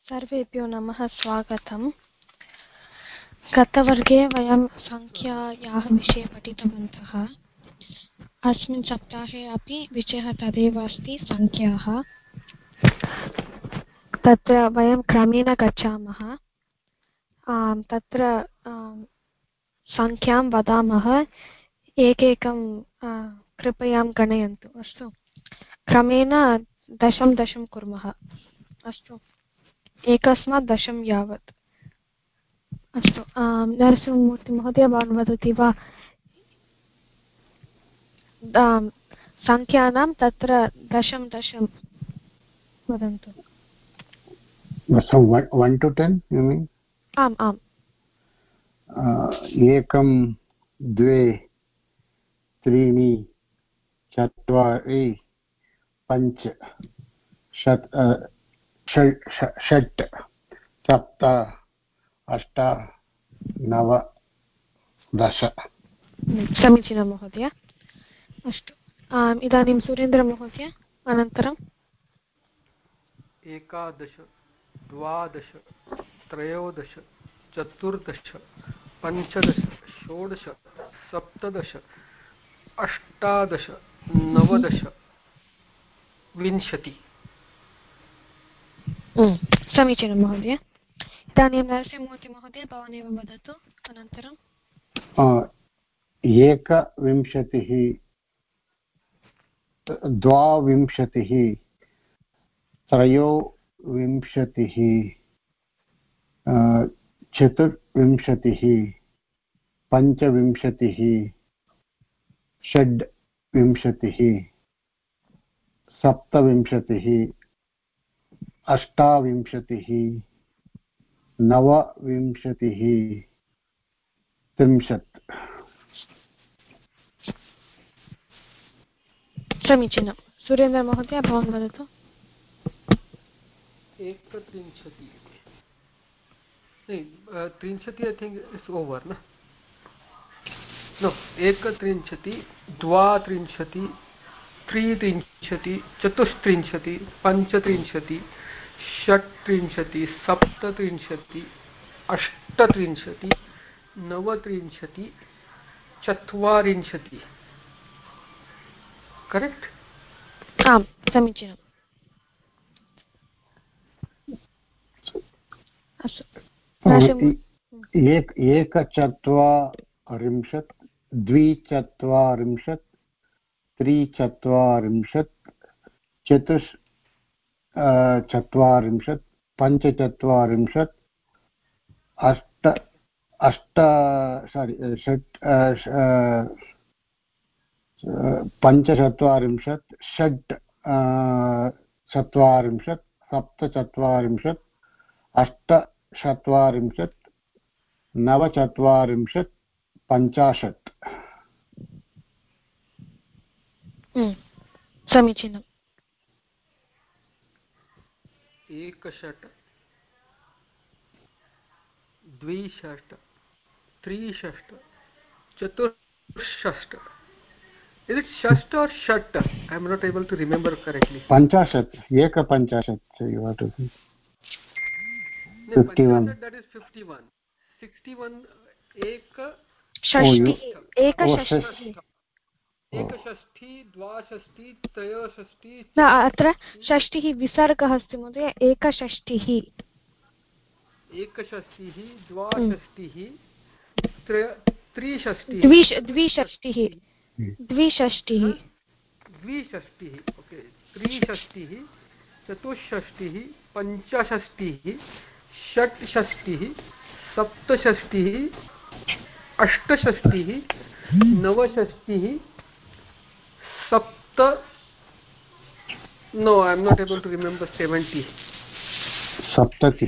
सर्वेभ्यो नमः स्वागतम्। गतवर्गे वयं संख्यायाः विषये पठितवन्तः। अस्मिन् सप्ताहे अपि विषयः तदेव अस्ति, संख्याः। तत्र वयं क्रमेण गच्छामः। तत्र संख्यां वदामः, एकैकं कृपया गणयन्तु। अस्तु, क्रमेण दशं दशं कुर्मः। अस्तु, एकस्मात् दशं यावत्। अस्तु, नरसिंहमूर्तिमहोदय, भवान् वदति वा संख्यानां तत्र दशं दशं वदन्तु। So 1 to 10 you mean? आम् आम्। एकं द्वे त्रीणि चत्वारि पञ्च षट् सप्त अष्ट नव दश। समीचीनं महोदय। अस्तु, इदानीं सुरेन्द्रमहोदय, अनन्तरम् एकादश द्वादश त्रयोदश चतुर्दश पञ्चदश षोडश सप्तदश अष्टादश नवदश विंशति। समीचीनं महोदय। इदानीं नरसिंहमूर्तिमहोदय, भवानेव वदतु। अनन्तरम् एकविंशतिः द्वाविंशतिः त्रयोविंशतिः चतुर्विंशतिः पञ्चविंशतिः षड्विंशतिः सप्तविंशतिः अष्टाविंशतिः नवविंशतिः 30। समीचीनं। सुरेन्द्रमहोदय, भवान् वदतु। एकत्रिंशति त्रिंशति I think it's over no एकत्रिंशति द्वात्रिंशति त्रित्रिंशति चतुस्त्रिंशति पञ्चत्रिंशति षट्त्रिंशति सप्तत्रिंशति अष्टत्रिंशति नवत्रिंशति चत्वारिंशति। करेक्ट्? आम्, समीचीनम्। एकचत्वारिंशत् द्विचत्वारिंशत् त्रिचत्वारिंशत् चतुश्चत्वारिंशत् पञ्चचत्वारिंशत् पञ्चचत्वारिंशत् षट् चत्वारिंशत् सप्तचत्वारिंशत् अष्टचत्वारिंशत् नवचत्वारिंशत् 50। समीचीनम्। एकषट् द्विषट् त्रिषट् चतुष्षष्ट। Is it shasht or shat? I am not able to remember correctly. 50 एकपञ्चाशत् you have to say. 51. That is 51. 61 एकषष्ठी द्वाषष्ठी त्रयोषष्ठी। न, अत्र षष्टिः विसर्गः अस्ति महोदय। एकषष्टिः द्वाषष्टिः त्रिषष्टिः द्विषष्टिः ओके त्रिषष्टिः चतुष्षष्टिः पञ्चषष्टिः षट्षष्टिः सप्तषष्टिः अष्टषष्टिः नवषष्टिः सप्त। No, I am not able to remember 70. सप्ततिः।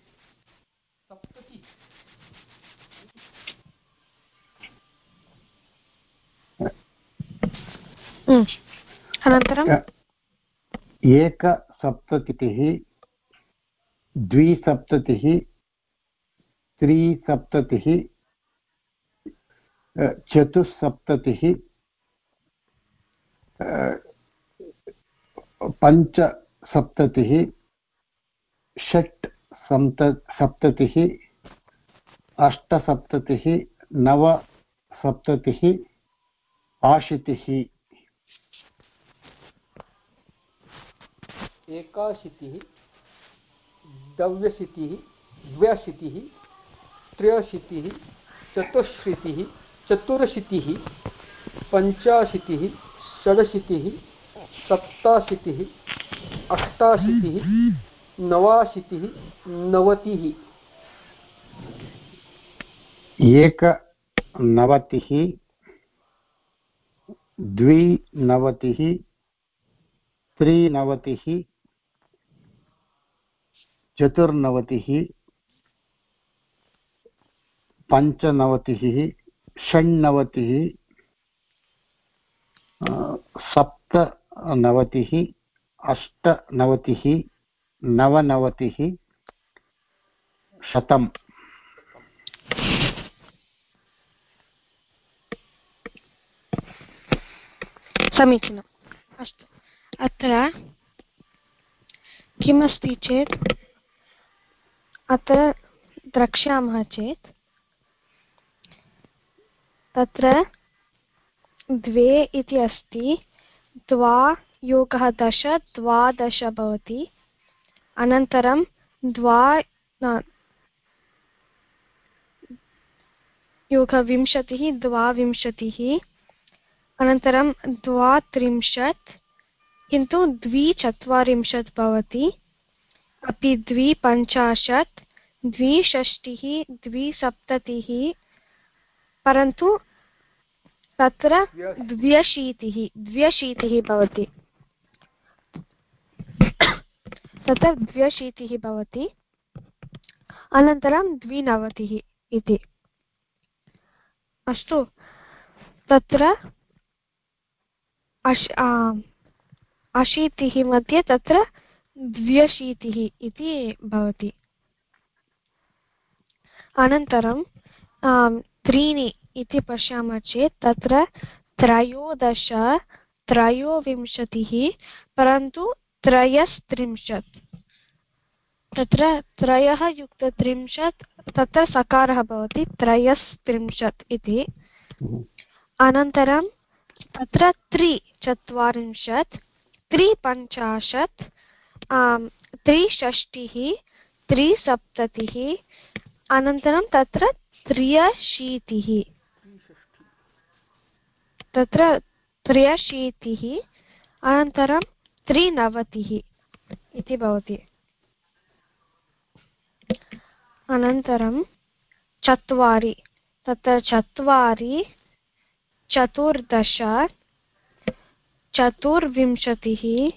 अनन्तरम् एकसप्ततिः द्विसप्ततिः त्रिसप्ततिः चतुस्सप्ततिः पञ्चसप्ततिः षट् सप्ततिः अष्टसप्ततिः नवसप्ततिः आशीतिः एकाशीतिः द्व्यशीतिः द्व्यशीतिः त्रयशीतिः चतुष्शीतिः चतुरशीतिः पञ्चाशीतिः षडशीतिः सप्ताशीतिः अष्टाशीतिः नवाशीतिः नवतिः एकनवतिः द्विनवतिः त्रिनवतिः चतुर्नवतिः पञ्चनवतिः षण्णवतिः सप्तनवतिः अष्टनवतिः नवनवतिः शतम् समीचीनम् अस्तु अत्र किमस्ति चेत् अत्र द्रक्ष्यामः चेत् तत्र 2 इति अस्ति 2 योगः 10 12 भवति अनन्तरं 2 योगः 20 22 अनन्तरं 32 किन्तु 240 भवति अपि 250 260 270 परन्तु तत्र 220 भवति तत्र 220 भवति अनन्तरं 290 इति अस्तु तत्र 80 मध्ये तत्र 220 इति भवति अनन्तरं 3 इति पश्यामः चेत् तत्र 13 23 परन्तु 33 तत्र 3 युक्त 30 तत्र सकारः भवति 33 इति अनन्तरं तत्र 340 350 360 370 अनन्तरं तत्र 63 तत्र 63 अनन्तरं 390 इति भवति अनन्तरं 4 तत्र 4 14 24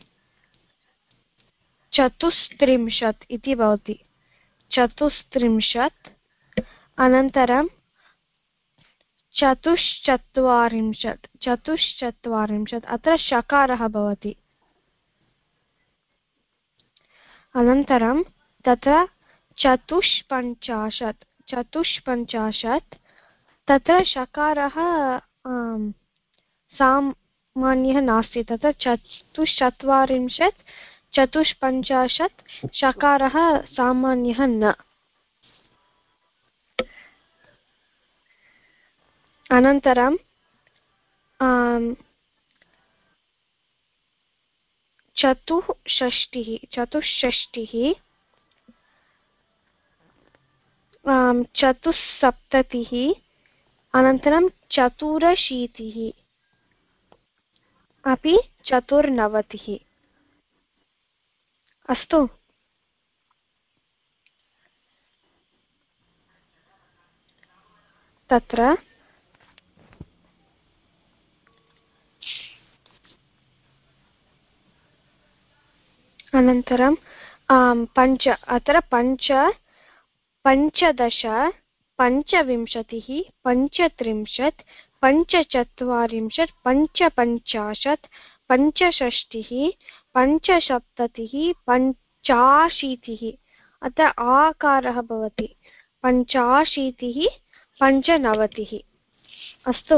34 इति भवति 34 अनन्तरं 44 अत्र शकारः भवति अनन्तरं तत्र 54 तत्र शकारः सामान्यः नास्ति तत्र 44 54 शकारः सामान्यः न अनन्तरं 64 74 अनन्तरं 84 अपि 94 अस्तु तत्र अनन्तरं 5 अत्र 5 15 25 35 45 55 65 75 85 अत्र आकारः भवति 85 95 अस्तु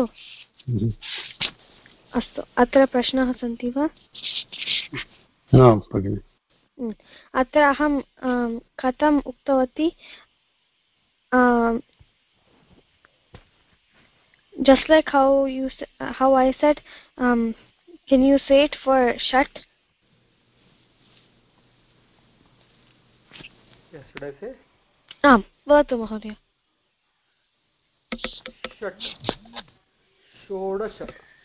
अस्तु अत्र प्रश्नाः सन्ति वा न भगिनि अत्र अहं कथम् उक्तवती just like how I said, can you say it for shat? Yes, should I say? Vadu Mahodaya. Shat, Shodasha,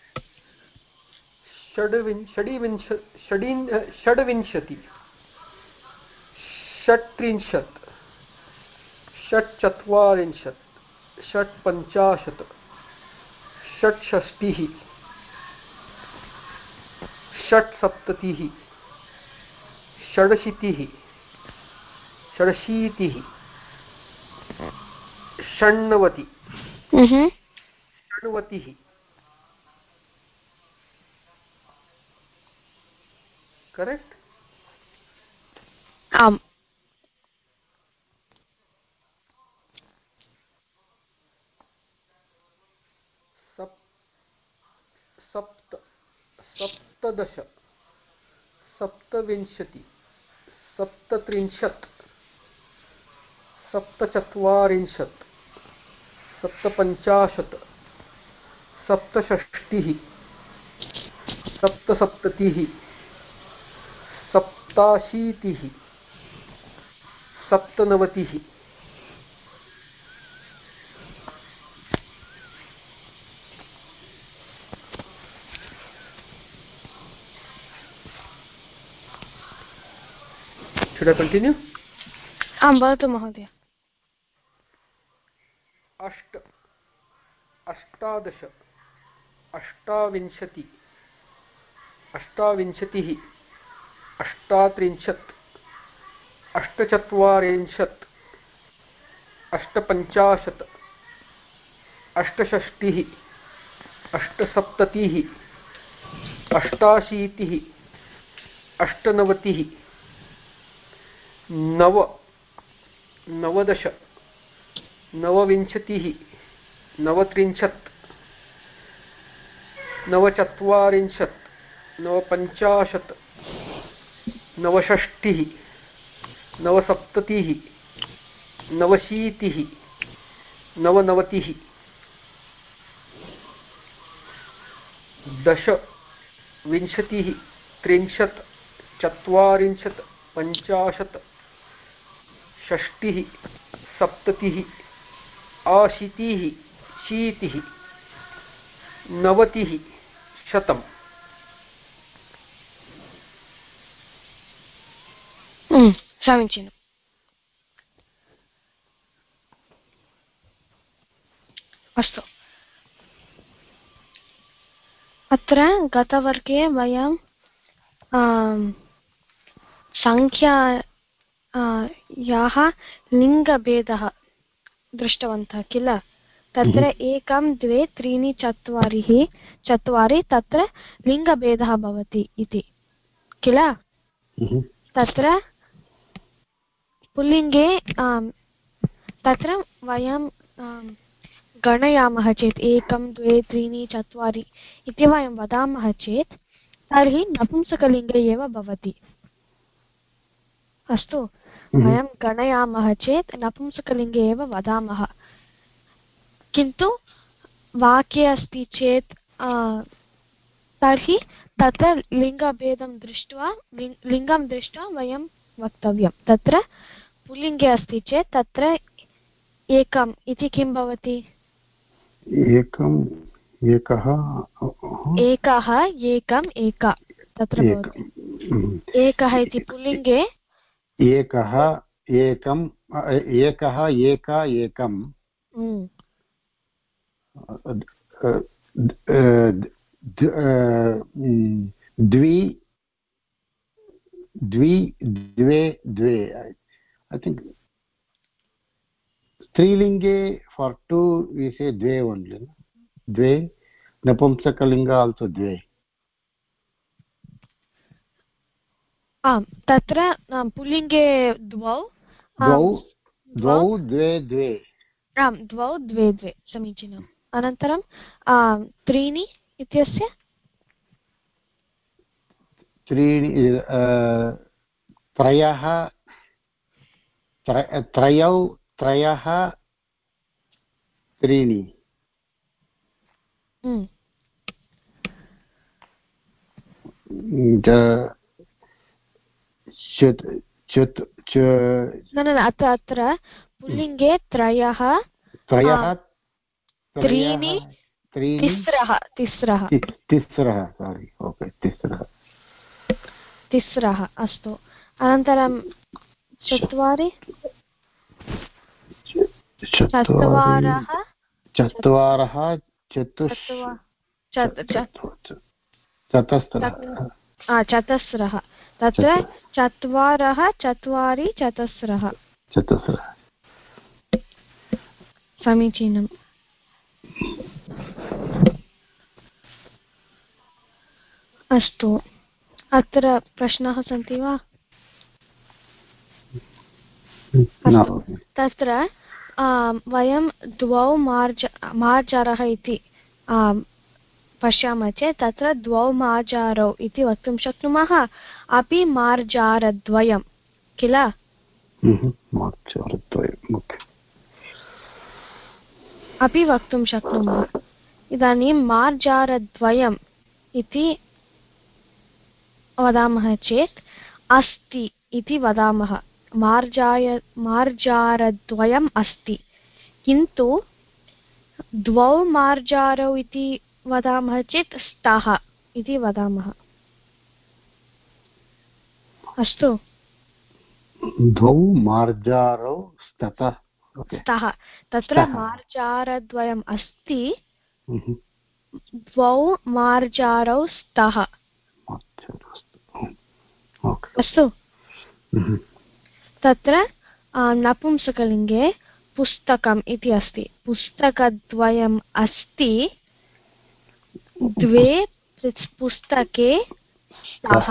Shadvinshati, Shattrinshat, Shatchatvarishat, Shatpanchashat, Shatshashtihi, Shatsaptatihi, Shadashitihi, Shadashitihi, Shannavati, Shannavatihi. Correct? सप्तदश, सप्तविंशति, सप्तत्रिंशत्, सप्तचत्वारिंशत्, सप्तपञ्चाशत्, सप्तषष्टिः, सप्तसप्ततिः, सप्ताशीतिः, सप्तनवतिः. Should I continue? Vadu Mahodaya. अष्टादश, अष्टाविंशति, अष्टाविंशतिः, अष्टात्रिंशत्, अष्टचत्वारिंशत्, अष्टपञ्चाशत्, अष्टषष्टिः, अष्टसप्ततिः, अष्टाशीतिः, अष्टनवतिः, नवदश, नवविंशतिः, नवत्रिंशत्, नवचत्वारिंशत्, नवपञ्चाशत्, नवषष्टिः, नवसप्ततिः, नवशीतिः, नवनवतिः, दश, विंशतिः, त्रिंशत्, चत्वारिंशत्, पञ्चाशत्, षष्टिः, सप्ततिः, अशीतिः, शीतिः, नवतिः, शतम्. समीचीनम्. अस्तु, अत्र गतवर्गे वयं संख्यायाः लिङ्गभेदः दृष्टवन्तः किल. तत्र एकं द्वे त्रीणि चत्वारि तत्र लिङ्गभेदः भवति इति किल. तत्र पुल्लिङ्गे तत्र वयं गणयामः चेत् एकं द्वे त्रीणि चत्वारि इति वयं वदामः चेत् तर्हि नपुंसकलिङ्गे एव भवति. अस्तु, वयं गणयामः चेत् नपुंसकलिङ्गे एव वदामः. किन्तु वाक्ये अस्ति चेत् तर्हि तत्र लिङ्गभेदं दृष्ट्वा लिङ्गं दृष्ट्वा वयं वक्तव्यं. तत्र पुल्लिङ्गे अस्ति चेत् तत्र एकम् इति किं भवति? एकम्, एकः, एकः, एकम्, एका. तत्र एकः इति पुल्लिङ्गे एकः, एकम्, एकः, एका, एकम्, द्वि, द्वे, द्वे. I think strilinge for two we say dve only. Dve. Napumsakalinga also dve. तत्र पुल्लिङ्गे द्वौ द्वे द्वे. द्वौ द्वे द्वे. समीचीनम्. अनन्तरं त्रीणि इत्यस्य त्रयः त्रयः त्रीणि अत्र पुल्लिङ्गे त्रयः त्रीणि तिस्रः अस्तु अनन्तरं चत्वारि चत्वारः चतस्रः तत्र चत्वारः चत्वारि चतस्रः समीचीनम् अस्तु अत्र प्रश्नाः सन्ति वा तत्र वयं द्वौ मार्जारः इति पश्यामः चेत् तत्र द्वौ मार्जारौ इति वक्तुं शक्नुमः अपि मार्जारद्वयं किल अपि वक्तुं शक्नुमः इदानीं मार्जारद्वयम् इति वदामः चेत् अस्ति इति वदामः मार्जारद्वयम् अस्ति किन्तु द्वौ मार्जारौ इति वदामः चेत् स्तः इति वदामः अस्तु द्वौ मार्जारौ स्तः तत्र मार्जारद्वयम् अस्ति द्वौ मार्जारौ स्तः अस्तु तत्र नपुंसकलिङ्गे पुस्तकम् इति अस्ति पुस्तकद्वयम् अस्ति द्वे पुस्तके स्तः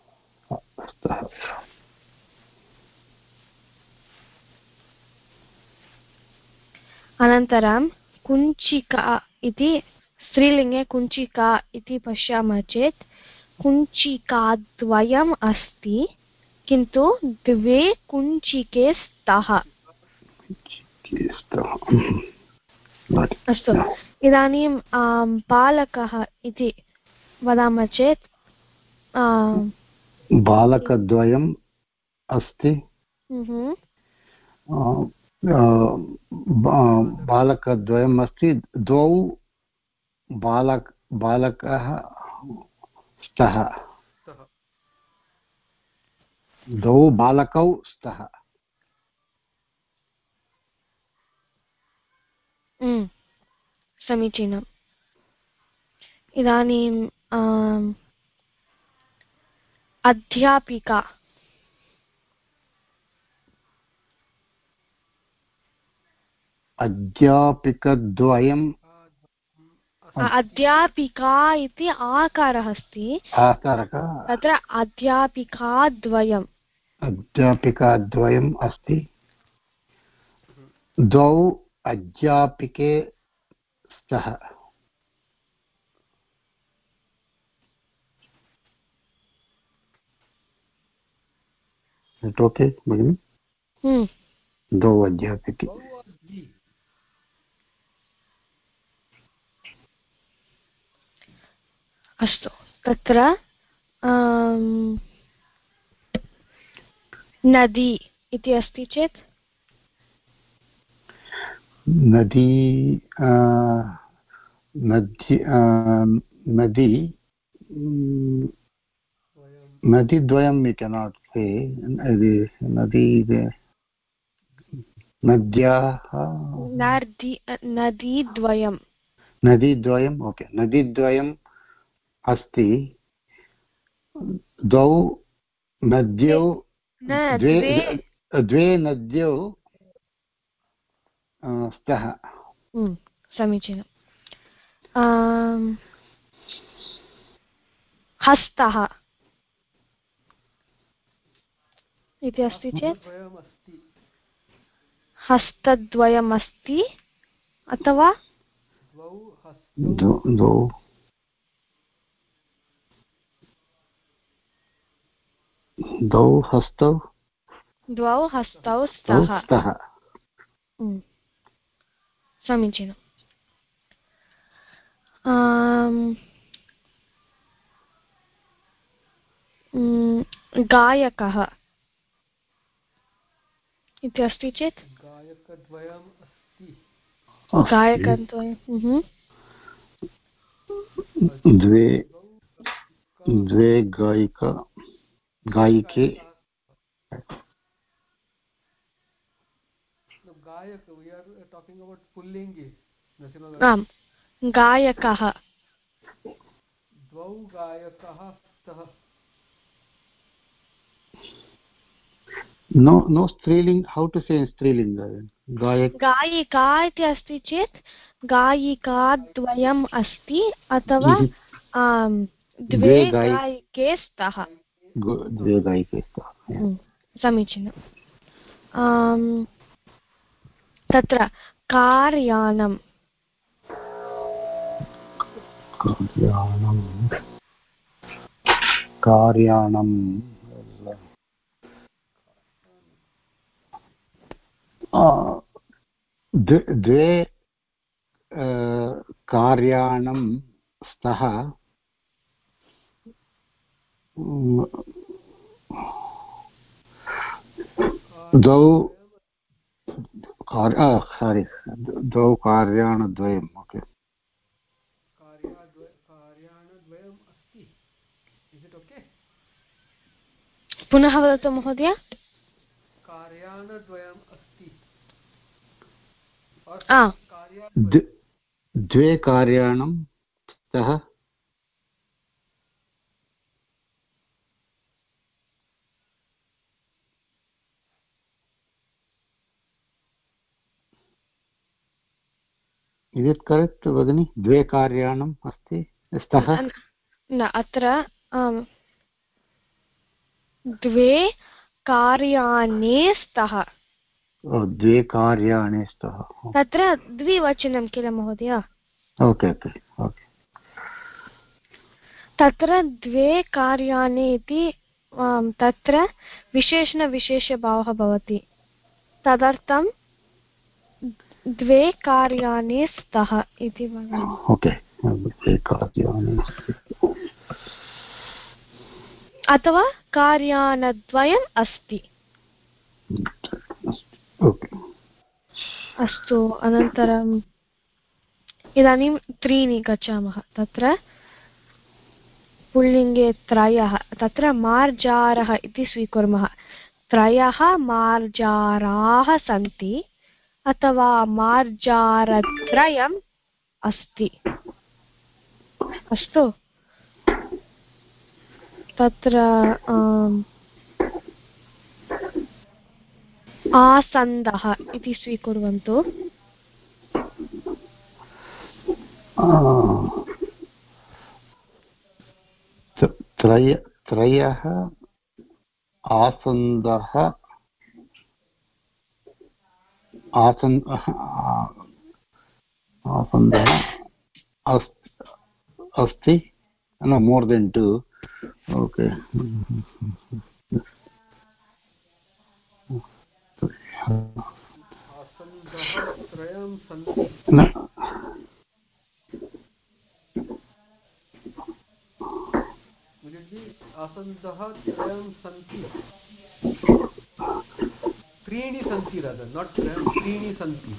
अनन्तरं कुञ्चिका इति स्त्रीलिङ्गे कुञ्चिका इति पश्यामः चेत् कुञ्चिकाद्वयम् अस्ति किन्तु द्वे कुञ्चिके स्तः अस्तु इदानीं बालकः इति वदामः चेत् बालकद्वयम् अस्ति बालकद्वयम् अस्ति द्वौ बालकः स्तः द्वौ बालकौ स्तः समीचीनम् इदानीं अध्यापिका अध्यापिकद्वयम् अध्यापिका इति आकारः अस्ति तत्र अध्यापिकाद्वयम् अस्ति द्वौ अध्यापिके स्तः ओके भगिनि द्वौ अध्यापिके अस्तु तत्र नदी इति अस्ति चेत् नदीद्वयं we cannot say नदीद्वयम् ओके नदीद्वयम् अस्ति द्वौ नद्यौ द्वे नद्यौ स्तः समीचीनम् हस्तः इति अस्ति चेत् हस्तद्वयम् अस्ति अथवा द्वौ हस्तौ द्वौ हस्तौ स्तः स्तः समीचीनम् गायकः इति अस्ति चेत् गायकद्वयम् अस्ति गायकद्वयं द्वे गायिके गायक we are talking about pullingi आम् गायकः द्वौ गायकः स्तः no striling. How to say in striling? गायिका इति अस्ति चेत् गायिकाद्वयम् अस्ति अथवा द्वे गायिके स्तः समीचीनम् तत्र कार्यानं द्वे कार्याणं स्तः द्वौ कार्याणद्वयम् ओके कार्याणद्वयम् अस्ति इस् इट् ओके पुनः वदतु महोदय कार्याणद्वयम् अस्ति द्वे कार्याणं स्तः Is it correct, Bhagini? द्वे कार्याणम् अस्ति स्तः न अत्र द्वे कार्याणे स्तः द्वे कार्याणि स्तः तत्र द्विवचनं किल महोदय ओके ओके ओके तत्र द्वे कार्याणि इति तत्र विशेषणविशेषभावः भवति तदर्थं द्वे कार्याणि स्तः इति वदामि ओके द्वे कार्याणि अथवा कार्यानद्वयम् अस्ति अस्तु अनन्तरम् इदानीं त्रीणि गच्छामः तत्र पुल्लिङ्गे त्रयः तत्र मार्जारः इति स्वीकुर्मः त्रयः मार्जाराः सन्ति अथवा मार्जारत्रयम् अस्ति अस्तु तत्र आसन्दः इति स्वीकुर्वन्तु त्रयः आसन्दः अस्ति no more than two okay आसन्दः त्रयं सन्ति आसन्दः त्रयं सन्ति त्रीणि सन्ति rather not त्रयं त्रीणि सन्ति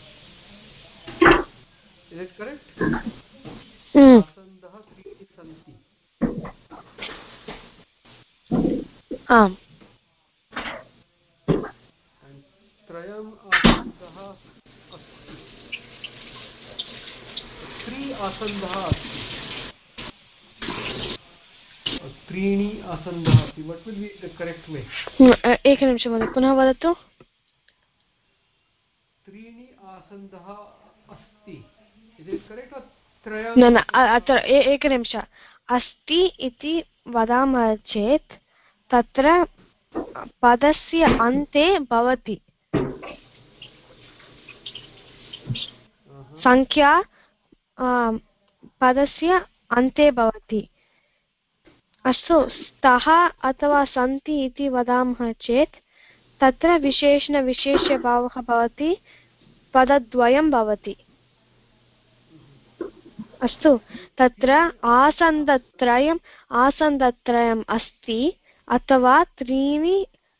is it correct आसन्दः त्रीणि सन्ति आम् त्रयम् आसन्दः अस्ति त्रि आसन्दः अस्ति त्रीणि आसन्दः अस्ति what will be the correct way एकनिमिषं महोदय पुनः वदतु त्रीणि आसन्दः अस्ति is it correct or त्रयम् न न अत्र एकनिमिष अस्ति इति वदामः चेत् तत्र पदस्य अन्ते भवति संख्या पदस्य अन्ते भवति अस्तु स्तः अथवा सन्ति इति वदामः चेत् तत्र विशेषणविशेष्यभावः भवति पदद्वयं भवति अस्तु तत्र आसन्दत्रयम् अस्ति अथवा त्रीणि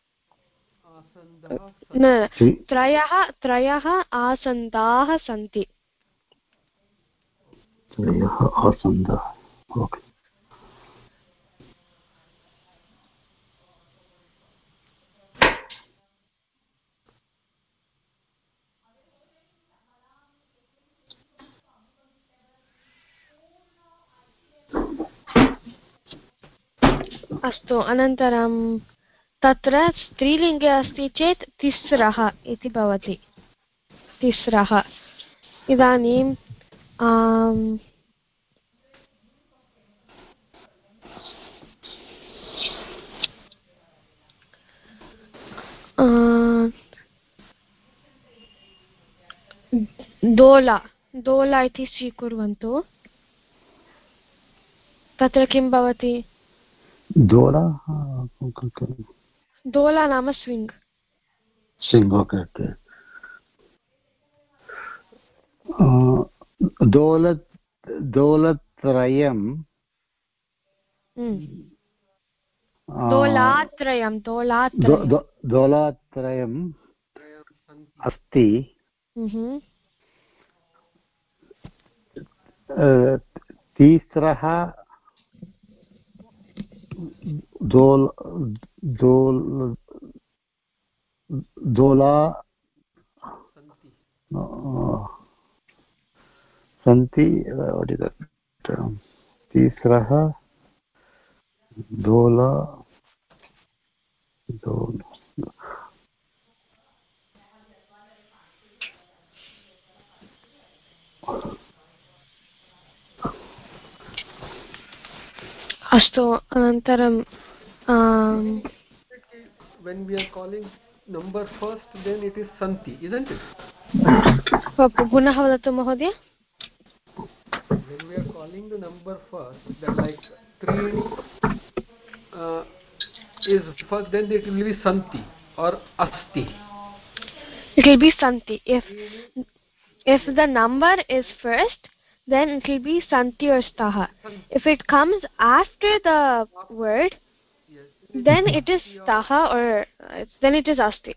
न त्रयः आसन्दाः सन्ति अस्तु अनन्तरं तत्र स्त्रीलिङ्गे अस्ति चेत् तिस्रः इति भवति तिस्रः इदानीं दोला इति स्वीकुर्वन्तु तत्र किं भवति दोला नाम स्विङ्ग् दोलत्रयं दोलात्रयम् अस्ति तीसरः दोला सन्ति तीसरः दोला अस्तु अनन्तरं when we are calling number first, then it is santi, isn't it? पुनः वदतु महोदय When we are calling the number first, that like three is first, then it will be santi or asti. It will be santi. If the number is first, then it will be santi or staha. If it comes after the word, then it is staha or then it is asti.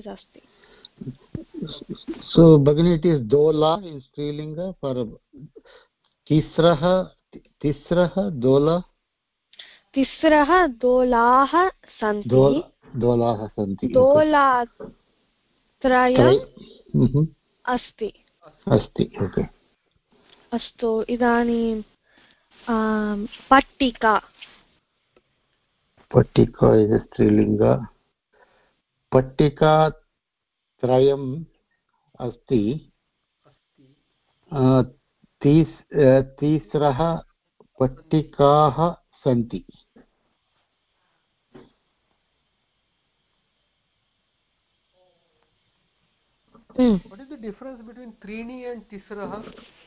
So Bhagini, it is dola in Strilinga for tisraha dola. Tisraha dolaha santi. Dolaha santi. Dola trayam asti. Asti, okay. Astu idanim pattika. Pattika is a Strilinga. Pattika trayam asti. तीसरः पट्टिकाः सन्ति. What is the difference between trini and tisraha?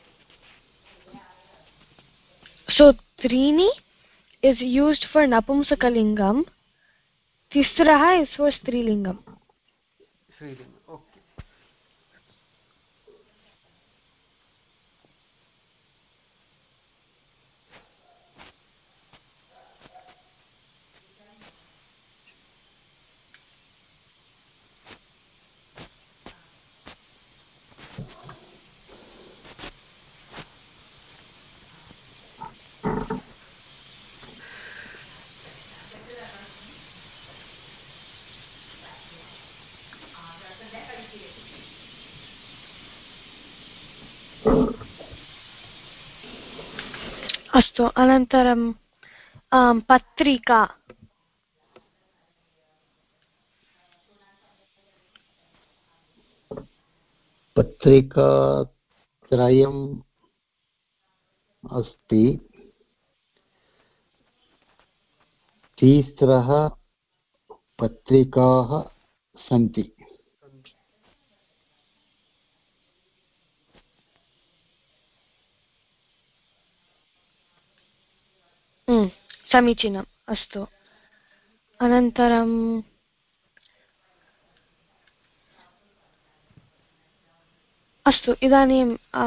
So trini is used for napumsakalingam. Tisraha is for strilingam. Strilingam, okay. अस्तु अनन्तरं पत्रिका पत्रिका त्रयम् अस्ति. तीसरः पत्रिकाः सन्ति. समीचीनम् अस्तु अनन्तरं अस्तु इदानीं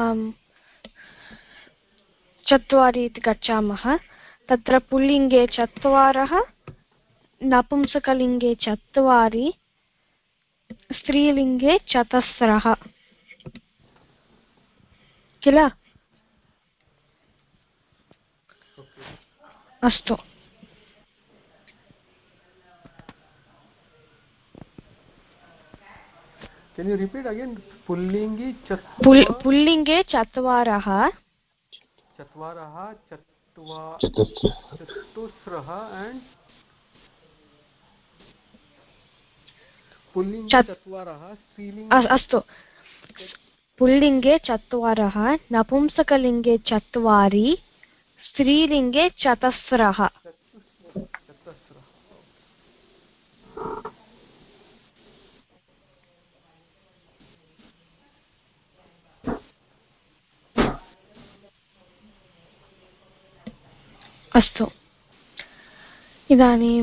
चत्वारि इति गच्छामः तत्र पुल्लिङ्गे चत्वारः नपुंसकलिङ्गे चत्वारि स्त्रीलिङ्गे चतस्रः किल अस्तु Can you repeat again? Pullingi पुल्लिङ्गे चत्वारः चत्वारः चतुस्रः and पुल्लिङ्गे चत्वारः स्त्रीलिङ्गे अस्तु पुल्लिङ्गे चत्वारः नपुंसकलिङ्गे चत्वारि स्त्रीलिङ्गे चतस्रः अस्तु इदानीं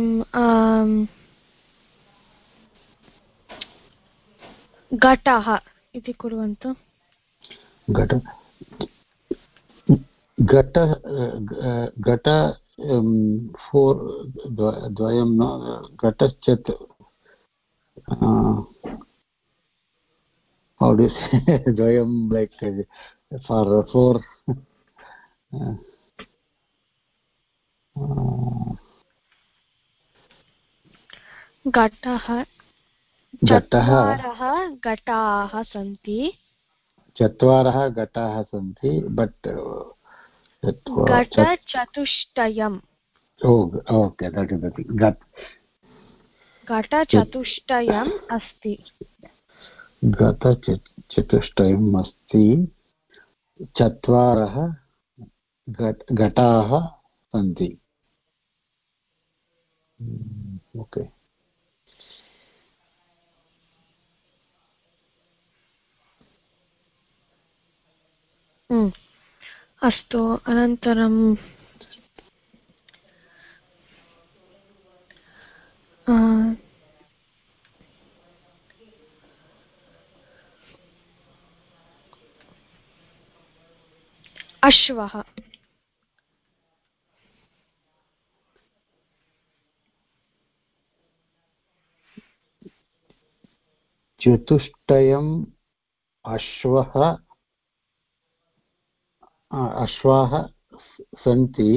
घटः इति कुर्वन्तु घट फोर् द्वयं न घटश्चत् how do you say द्वयं like for four घटः चत्वारः घटाः सन्ति चत्वारः घटाः सन्ति बट् घटचतुष्टयम् ओके घटचतुष्टयम् अस्ति घटचतुष्टयम् अस्ति चत्वारः घटाः सन्ति ओके अस्तु अनन्तरं अश्वः चतुष्टयम् अश्वाः सन्ति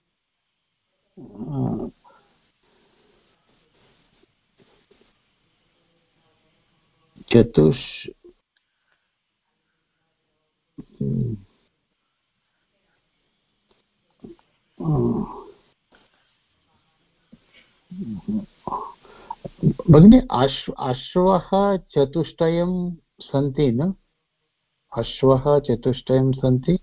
भगिनि अश्वः चतुष्टयं सन्ति न अश्वः चतुष्टयं सन्ति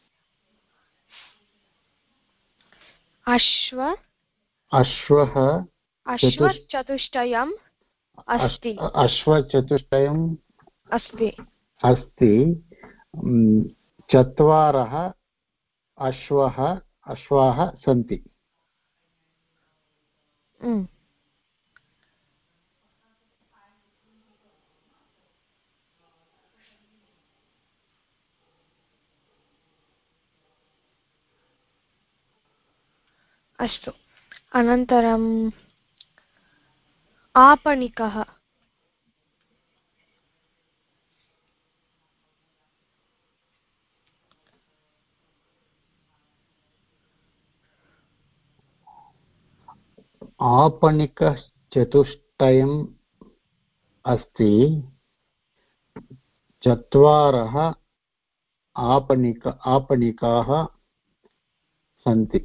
अश्वचतुष्टयम् अस्ति अश्वचतुष्टयम् अस्ति चत्वारः अश्वाः सन्ति अस्तु अनन्तरम् आपणिकः आपणिकचतुष्टयम् अस्ति चत्वारः आपणिकाः सन्ति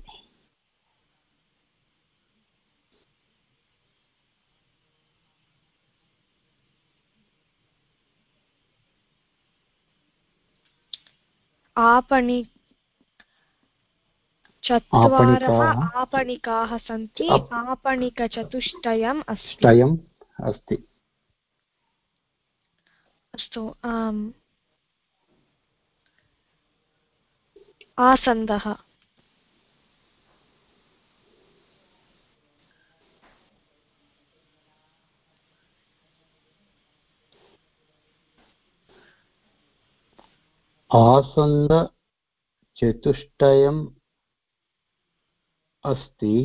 चत्वारः आपणिकाः सन्ति आपणिकचतुष्टयम् अस्ति अस्तु आसन्दः आसन्दचतुष्टयम् अस्ति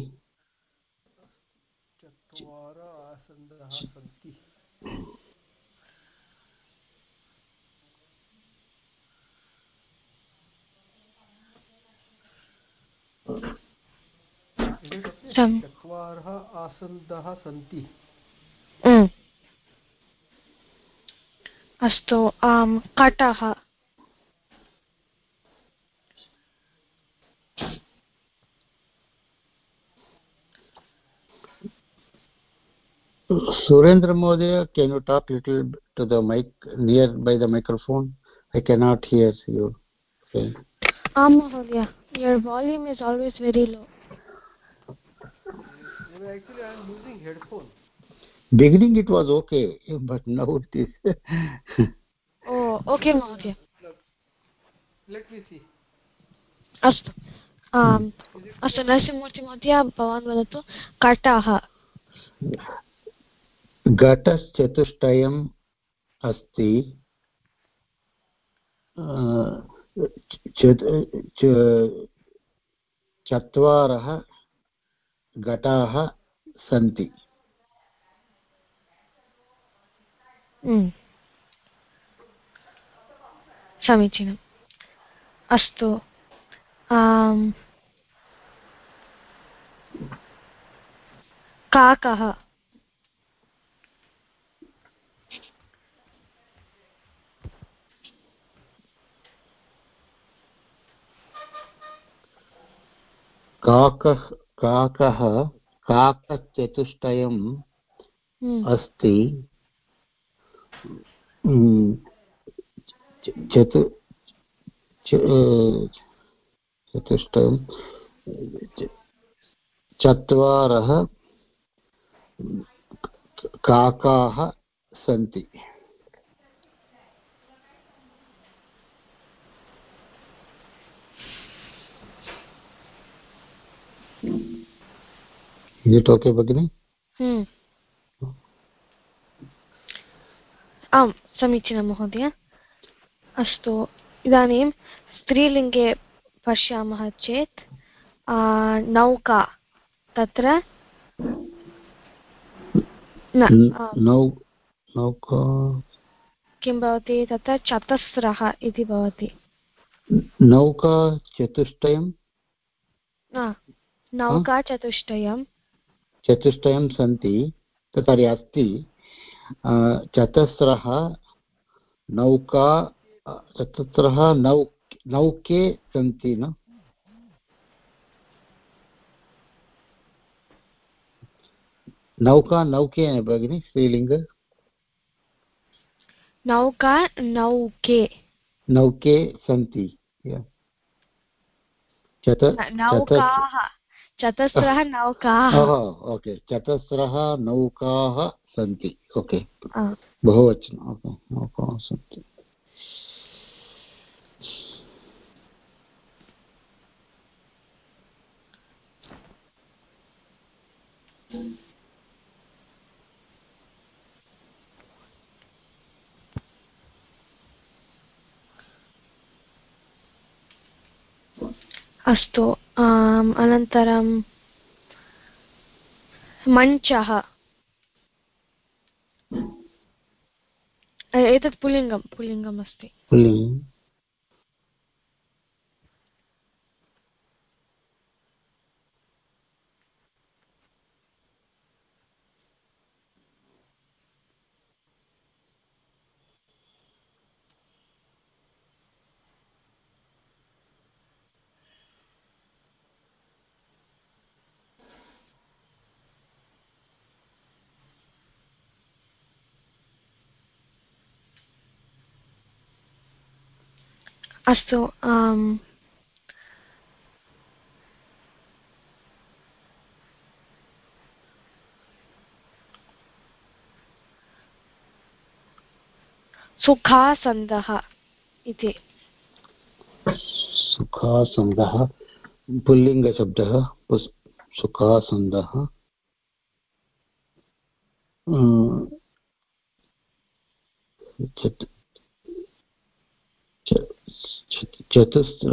चत्वार आसन्दाः सन्ति चत्वारः आसन्दाः सन्ति अस्तु कटः Surendra Mohdaya, can you talk little to the mic, near by the microphone? I cannot hear you. Okay. Mahodaya, your volume is always very low. Actually, I am using headphone. Beginning it was okay, but now it is. Oh, okay, Mahodaya. Let me see. अस्तु अस्तु नरसिंहमूर्ति महोदय भवान् वदतु कटः घटश्चतुष्टयम् अस्ति चत्वारः घटाः सन्ति समीचीनम् अस्तु काकः काकश्चतुष्टयम् अस्ति चतुष्टयं चत्वारः काकाः सन्ति Is it okay, Bhagini? आम् समीचीनं महोदय अस्तु इदानीं स्त्रीलिङ्गे पश्यामः चेत् नौका तत्र नौका किं भवति तत्र चतस्रः इति भवति नौका चतुष्टयं नौका चतुष्टयं सन्ति तर्हि अस्ति चतस्रः नौका चतस्रः नौके सन्ति न नौका नौके भगिनि स्त्रीलिङ्ग नौका नौके सन्ति नौकाः चतस्रः नौकाः ओके चतस्रः नौकाः सन्ति ओके बहुवचनं ओके नौकाः सन्ति अस्तु अनन्तरं मञ्चः एतत् पुल्लिङ्गम् अस्ति अस्तु सुखासन्दः इति सुखासन्दः पुल्लिङ्गशब्दः सुखासन्दः चतुस्र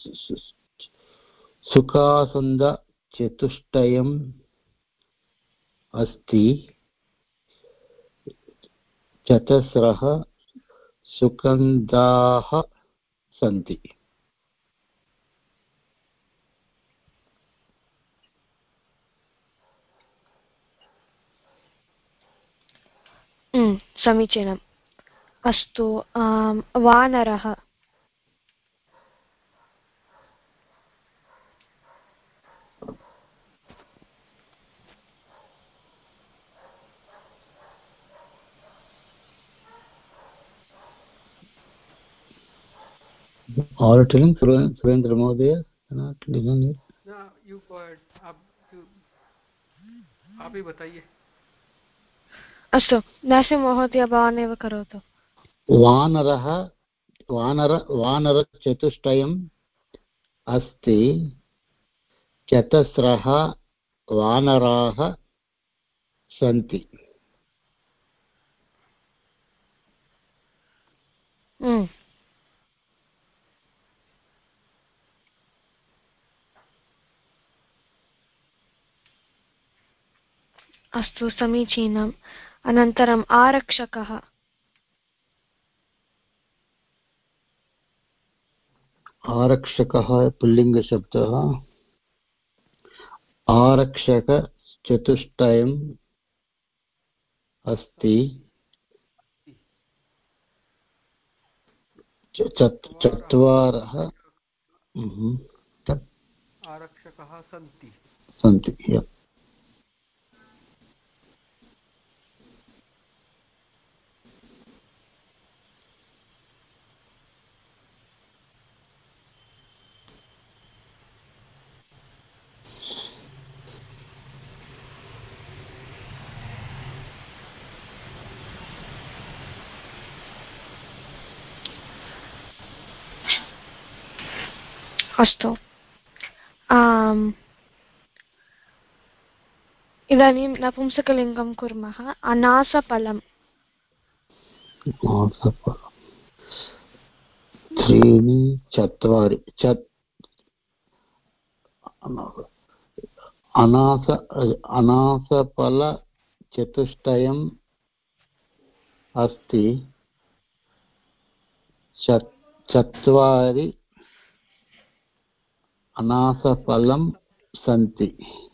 सुखासन्द चतुष्टयम् अस्ति चतस्रः सुगन्धाः सन्ति समीचीनम् अस्तु वानरः Or telling Surendra Mohdaya cannot listen it. No, you go ahead. आप ही बताइए. अस्तु नासिम महोदय भवान् एव करोतु. वानरचतुष्टयम् अस्ति चतस्रः वानराः सन्ति. अस्तु समीचीनम्. अनन्तरम् आरक्षकः आरक्षकः पुल्लिङ्गशब्दः. आरक्षकचतुष्टयम् अस्ति चत्वारः आरक्षकाः सन्ति. अस्तु इदानीं नपुंसकलिङ्गं कुर्मः. अनासफलम् त्रीणि चत्वारि अनासफलचतुष्टयम् अस्ति चत्वारि अनासफलं सन्ति.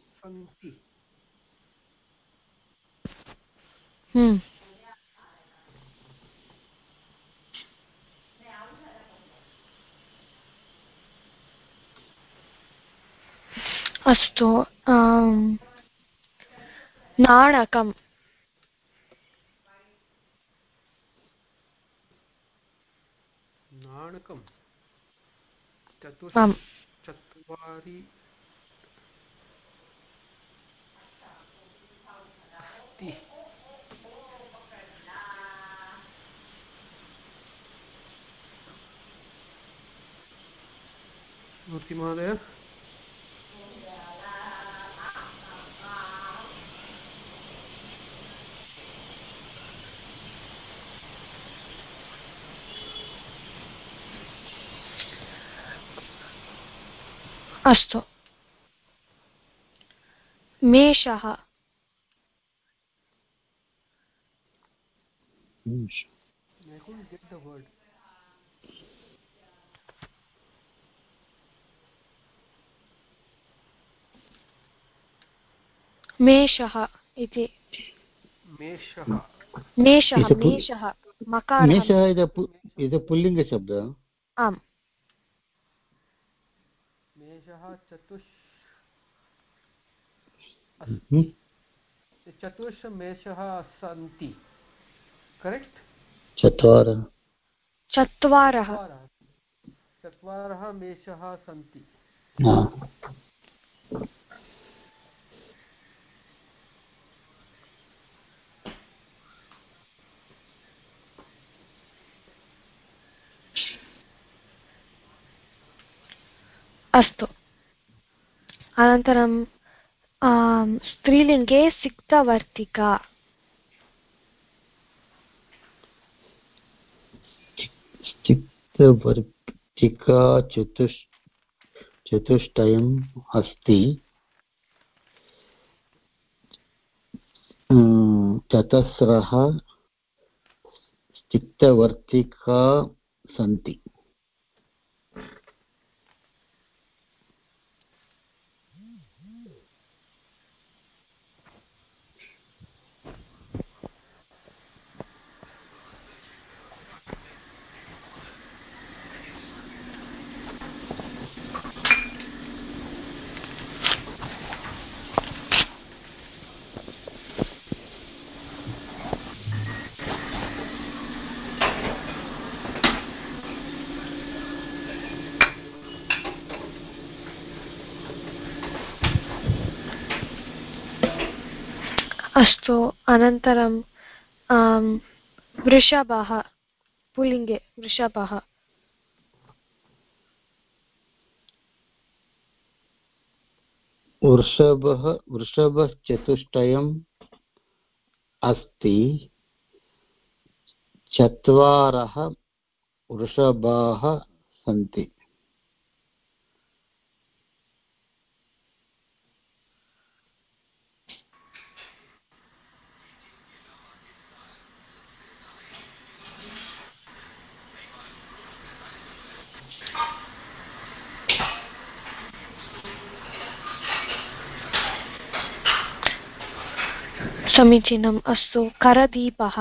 अस्तु नाणकम् चत्वारि अस्ति. मूर्ति महोदय. अस्तु मेषः मेषः इति मेषः मेषः इति पुल्लिङ्गशब्दः. आम् मेषः चतुष्ष मेषः सन्ति. करेक्ट्. चत्वारः मेषः सन्ति. अस्तु अनन्तरं स्त्रीलिङ्गे सिक्तवर्तिका चिका चतुष्टयम् अस्ति चतस्रः चित्तवर्तिका सन्ति अस्तु अनन्तरं वृषभः पुल्लिङ्गे वृषभः वृषभः चतुष्टयम् अस्ति चत्वारः वृषभाः सन्ति समीचीनम् अस्तु करदीपः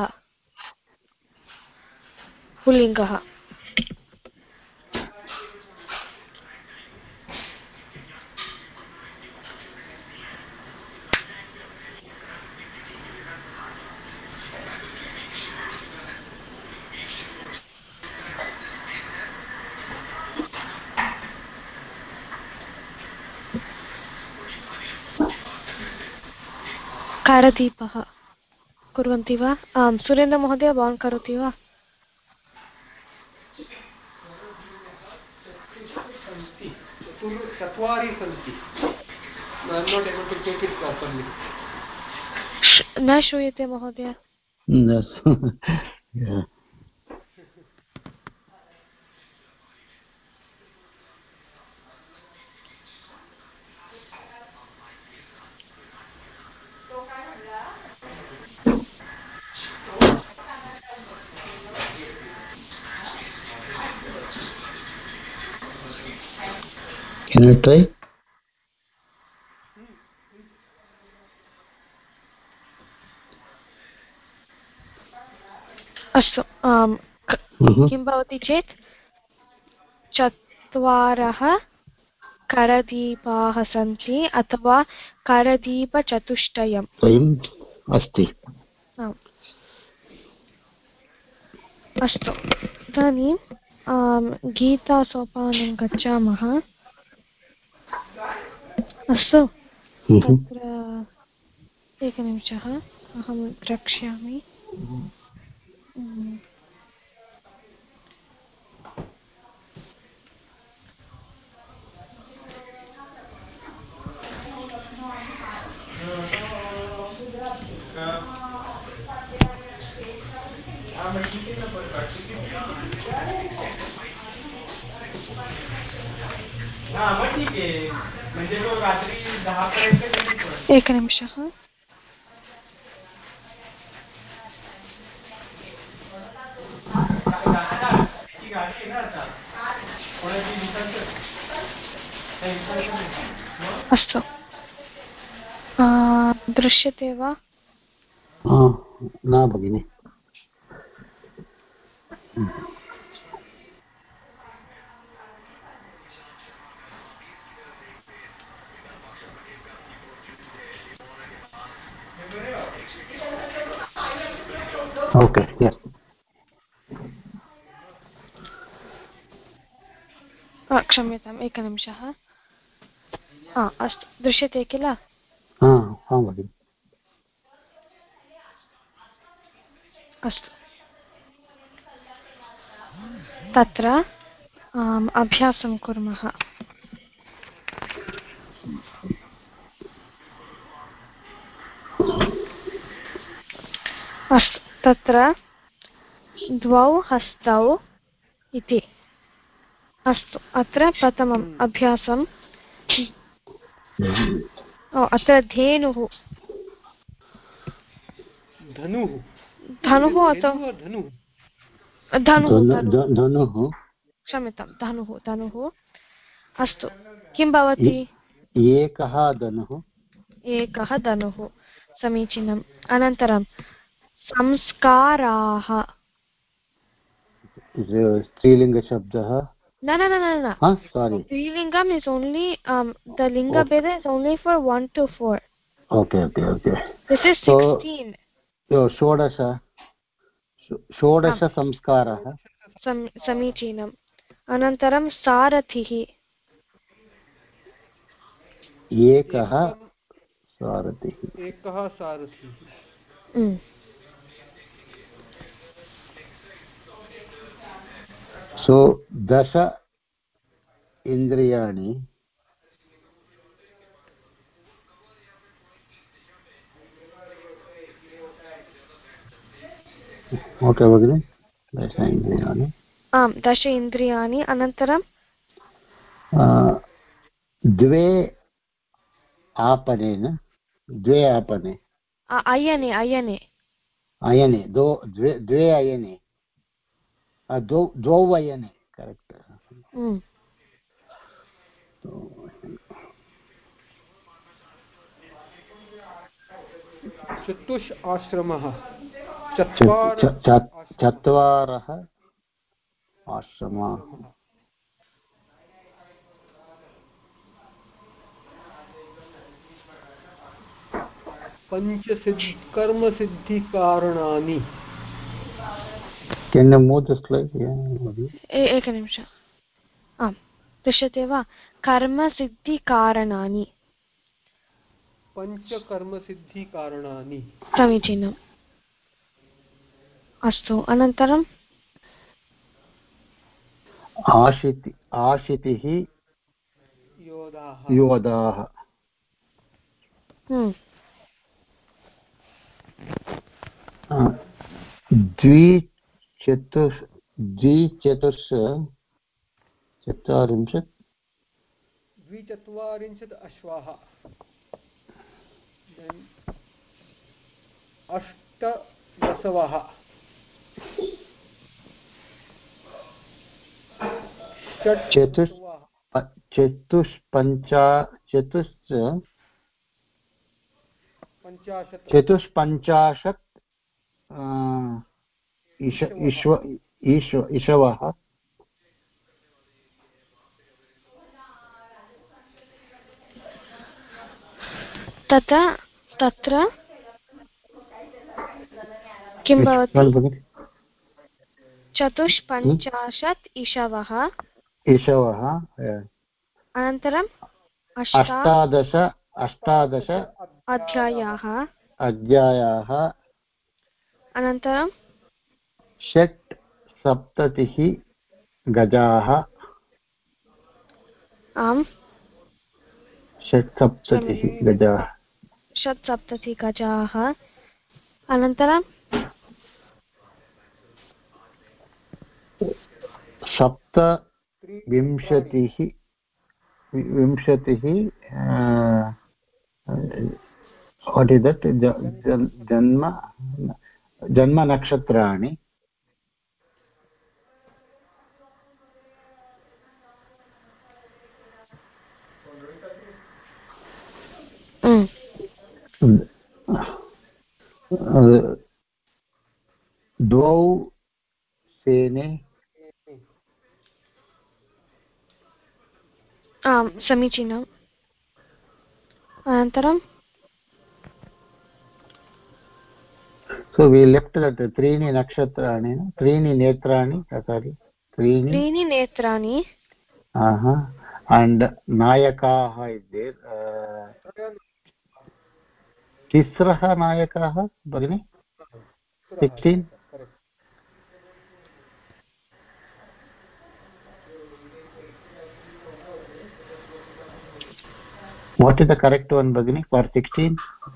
पुल्लिङ्गः करदीपः कुर्वन्ति वा आम् सुरेन्द्रमहोदय भवान् करोति वा चत्वारि सन्ति न श्रूयते महोदय Can you try? अस्तु किं भवति चेत् चत्वारः करदीपाः सन्ति अथवा करदीपचतुष्टयम् अस्ति अस्तु इदानीं गीतासोपानं गच्छामः अस्तु तत्र एकनिमिषः अहं द्रक्ष्यामि एकनिमिषः अस्तु दृश्यते वा न भगिनि ओके क्षम्यताम् एकनिमिषः अस्तु दृश्यते किल भगिनि अस्तु तत्र अभ्यासं कुर्मः अस्तु तत्र द्वौ हस्तौ इति अस्तु अत्र प्रथमम् अभ्यासम् अत्र धेनुः धनुः धनुः अथवा धनुः क्षम्यतां धनुः अस्तु किं भवति एकः धनुः समीचीनम् अनन्तरं संस्काराः स्त्रीलिङ्गशब्दः No. Sorry. Strilingam is only the linga bheda is only for 1 to 4. Okay. This is 16. So षोडश संस्कारः समीचीनम् अनन्तरं सारथिः एकः सारथिः So 10 इन्द्रियाणि ओके भगिनि 10 इन्द्रियाणि आम् 10 इन्द्रियाणि अनन्तरं द्वे आपने अयने द्वे अयने द्वौ अयने करेक्ट् चतुष् आश्रमः चत्वारः आश्रमाः कर्मसिद्धिकारणानि Can you move the slide? एकनिमिषम् आम् दृश्यते वा कर्मसिद्धिकारणानि पञ्चकर्मसिद्धिकारणानि समीचीनम् अस्तु अनन्तरं आशितिः योधाः द्विचत्वारिंशत् अश्वाः अष्टवसवः चतुष्पञ्चाशत् इषवः तत्र किं भवति 54 इषवः अनन्तरं 18 अध्यायाः अनन्तरं 76 गजाः आम् 76 गजाः अनन्तरं 27 what is that जन्म नक्षत्राणि द्वौ सेने आम् समीचीनम् अनन्तरं so we left that त्रीणि नक्षत्राणि त्रीणि नेत्राणि त्रीणि नेत्राणि and नायकाः is there तिस्रः नायकाः भगिनि 16 what is the correct one भगिनि for 16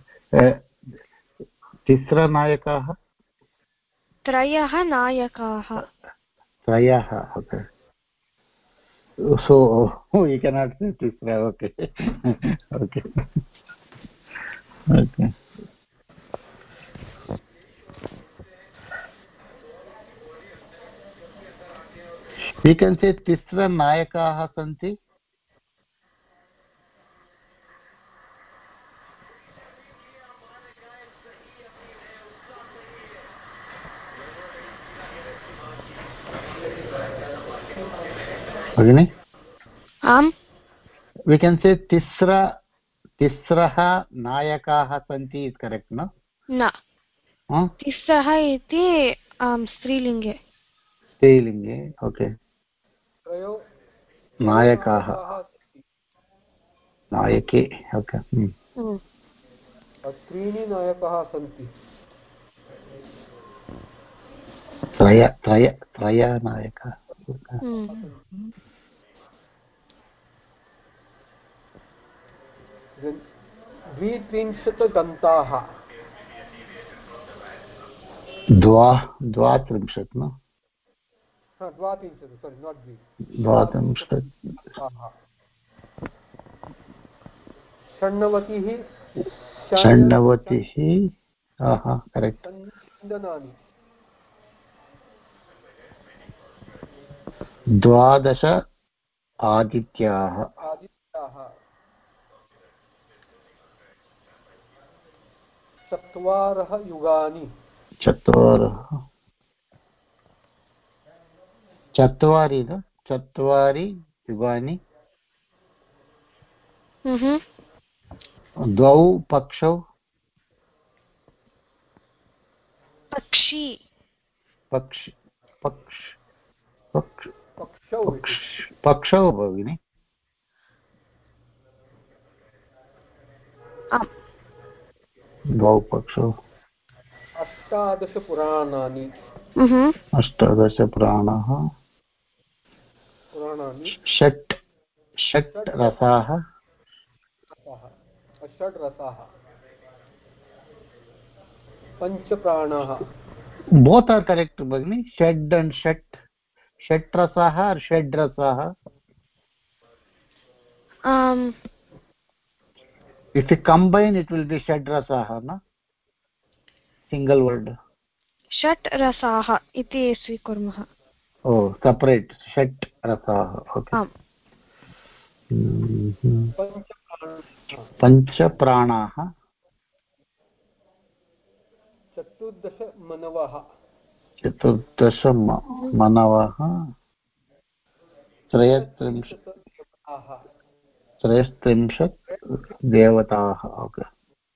तिस्र नायकाः त्रयः नायकाः त्रयः okay So you cannot say tisra. Okay. Okay. Okay. We can say tisra nayakaah santi. Bhagini? We can say tisraha nayakaah santi is correct, no? न तिस्रः इति स्त्रीलिङ्गे स्त्रीलिङ्गे ओके नायकाः नायके ओके त्रीणि नायकाः सन्ति त्रय नायकाः द्वित्रिंशत् गन्ताः द्वात्रिंशत् न द्वात्रिंशत् सोरि नाट् द्वात्रिंशत् षण्णवतिः करेक्ट् चन्दनानि द्वादश आदित्याः चत्वारः युगानि चत्वारि युगानि द्वौ पक्षौ पक्षौ भगिनि द्वौ पक्षौ अष्टादश पुराणानि षट् रसाः पञ्चप्राणाः both are correct bagni shed and षट् रसाः or षड् रसाः if you combine it will be षड् रसाः na single word षट् रसाः इति स्वीकुर्मः oh separate षट् रसाः okay पञ्चप्राणाः चतुर्दश मनवः त्रयस्त्रिंशत् देवताः okay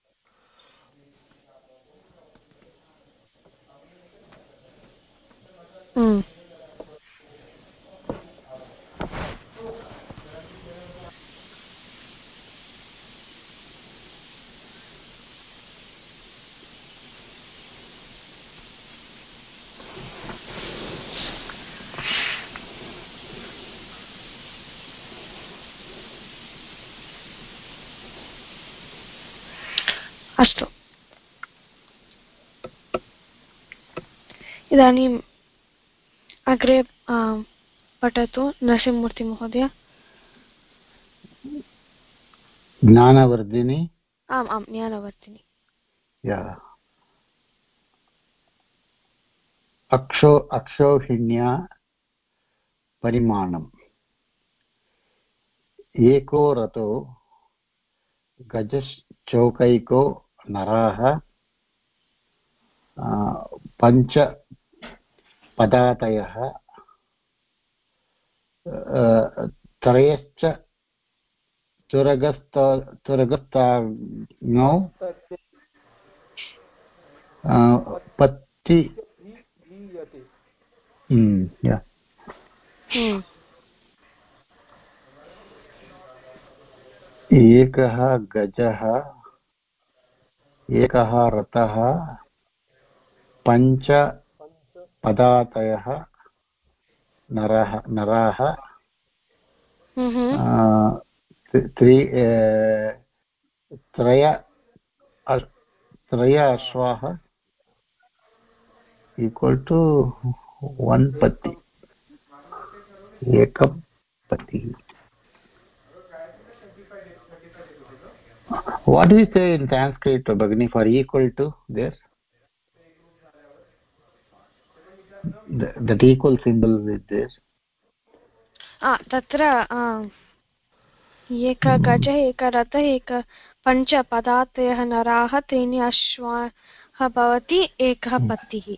अस्तु इदानीम् अग्रे पठतु नरसिंहमूर्तिमहोदय ज्ञानवर्धिनी आम् आम् ज्ञानवर्धिनी अक्षौहिण्या परिमाणम् एको रथो गजश्चौकैको नराः पञ्च पदातयः त्रयश्च तुरगस्ताग्नौ पत्ति एकः गजः एकः रथः पञ्च पदातयः नराः त्रय अश्वाः equal to one पत्ति एकं Pati. What do we say in Sanskrit, Bhagini, for equal to there? That equal symbol is there. तत्र एक गजः एक रथः एक पञ्च पदातयः नराः त्रीणि अश्वाः भवति एकः पत्तिः.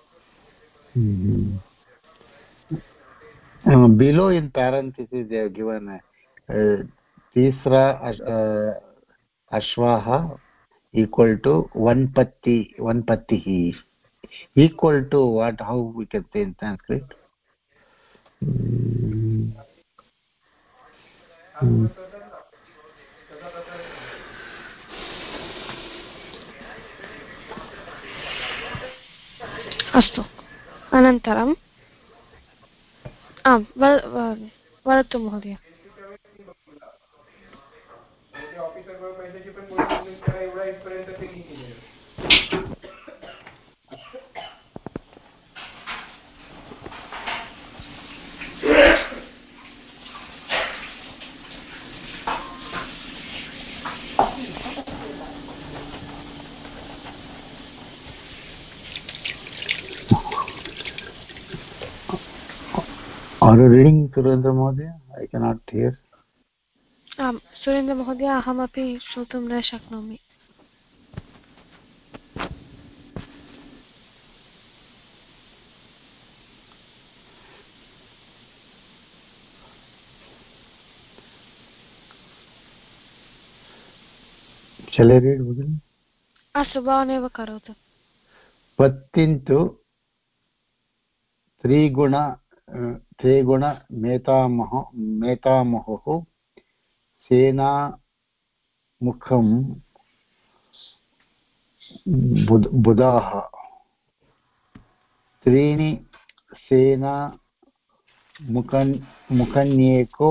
Below in parentheses they have given tisra ashvaha equal to one pattihi. Equal to what? How we can say in Sanskrit? अस्तु अनन्तरं आम् वदतु महोदय. Are you reading, Surendra Mahodaya? I cannot hear. आम् सुरेन्द्र महोदय अहमपि श्रोतुं न शक्नोमि. Shall I read, Bhagini? अस्तु भवानेव करोतु. पत्तिन्तु त्रिगुण मेतामहुः सेनामुखं बुधाः त्रीणि सेनामुखन्येको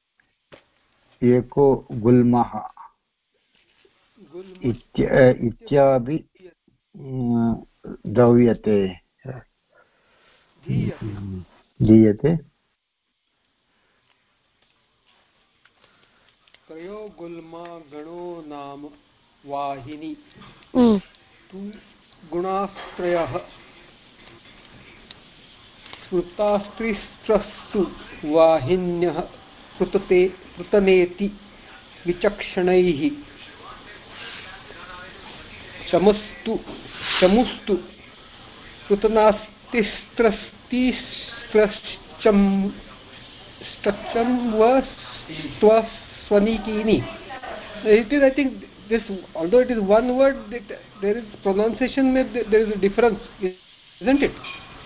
गुल्मः इत्यादि दीयते. त्रयो गुल्मा गणो नाम वाहिनी तु गुणास्त्रयः स्मृतास्त्रिस्रस्तु वाहिन्यः कृतनेति विचक्षणैः चमुस्तु कृतनास्तिस्त्रश्चमस्वनिकीनि. It is, I think, this, although it is one word, there is pronunciation, there is a difference, isn't it?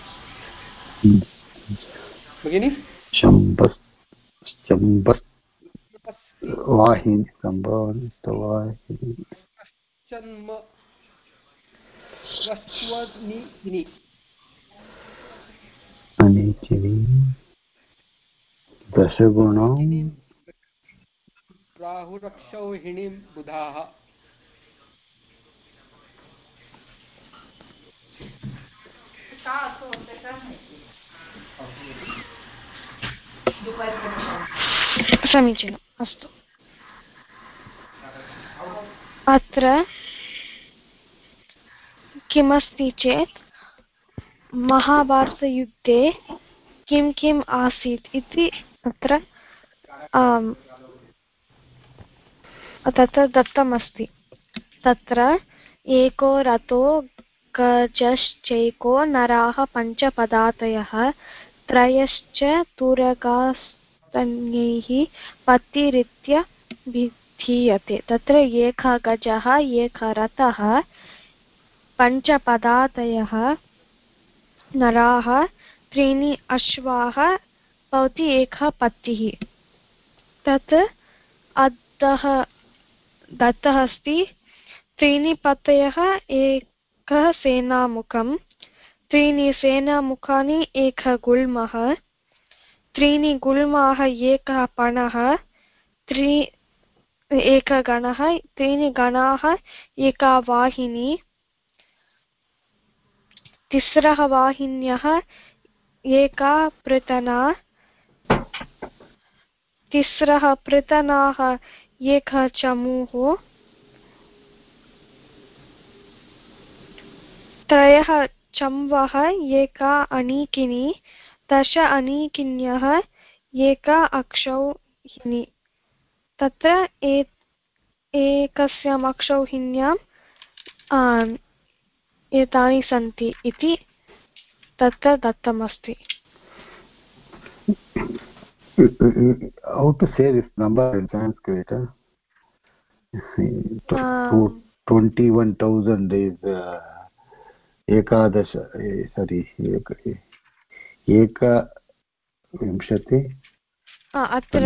Beginning? Shambas Vahini. Vahini. Chanma Vaswani. Anikini. Dasagunam. Prahurakshauhinim Buddhaha. समीचीनम्. अस्तु अत्र किमस्ति चेत् महाभारतयुद्धे किं किम् आसीत् इति तत्र दत्तमस्ति. तत्र एको रथो गजश्चैको नराः पञ्चपदातयः त्रयश्च तुरगास्तन्यैः पत्तिरित्य विधीयते. तत्र एकः गजः एकः रथः पञ्चपदातयः नराः त्रीणि अश्वाः भवति एकः पत्तिः. तत् अधः दत्तः अस्ति. त्रीणि पत्तयः एकः सेनामुखं त्रीणि सेनामुखानि एकः गुल्मः त्रीणि गुल्माः एकः पणः एकः गणः त्रीणि गणाः एका वाहिनी तिस्रः वाहिन्यः एका पृतना तिस्रः पृतनाः एकः चमूः त्रयः चम्वः एका अनीकिनी दश अनीकिन्यः एका अक्षौहिणी तत्र एकस्याम् अक्षौहिण्याम् एतानि सन्ति इति तत्र दत्तमस्ति. How to say this number in Sanskrit? 21,000 is ekadash. Sorry, ekavimshati. अत्र